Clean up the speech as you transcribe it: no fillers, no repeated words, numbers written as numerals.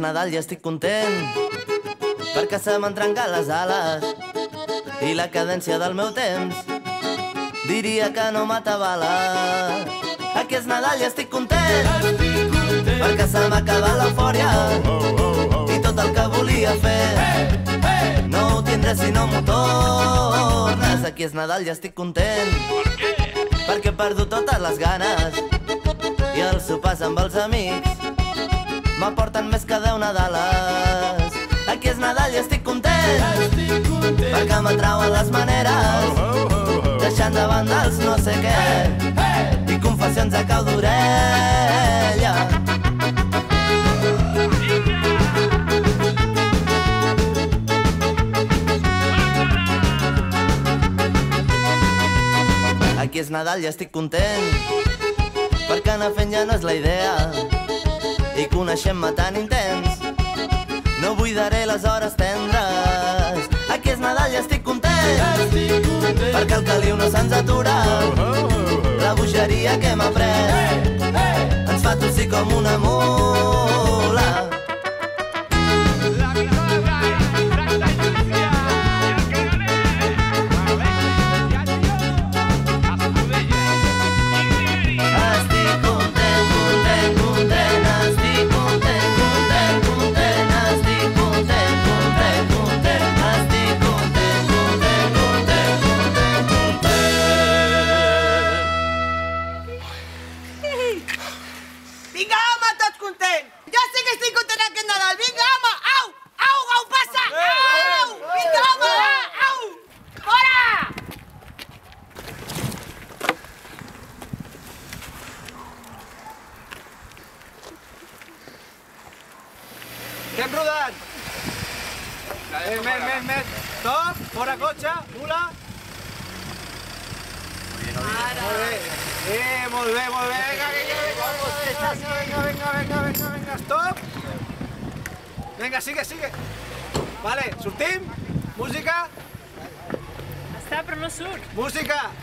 Nadal i estic content perquè se m'han trencat les ales i la cadència del meu temps diria que no m'atabala. Aquí és Nadal i estic content perquè se m'ha acabat l'eufòria i tot el que volia fer no ho tindré si no m'ho tornes. Aquí és Nadal i estic content perquè he perdut totes les ganes i els sopars amb els amics m'aporten més que 10 Nadales. Aquí és Nadal i estic content perquè m'atrauen les maneres deixant de banda els no sé què i confessions a cau d'orella. Aquí és Nadal i estic content perquè anar fent ja no és la idea i coneixent-me tan intens no buidaré les hores tendres. Aquí és Nadal i estic content perquè el caliu no se'ns atura, la bogeria que hem après ens fa tossir com una mula. Vinga, home, tots contents! Jo sí que estic content aquest Nadal! Vinga, home! Au! Au, au, passa! Au! Vinga, home, va! Au! Fora! Que hem rodat! Més! Stop! Fora cotxe! Mula! Molt bé! Vinga! Stop! Vinga, sigue! Vale, sortim? Música? Està, però no surt. Música!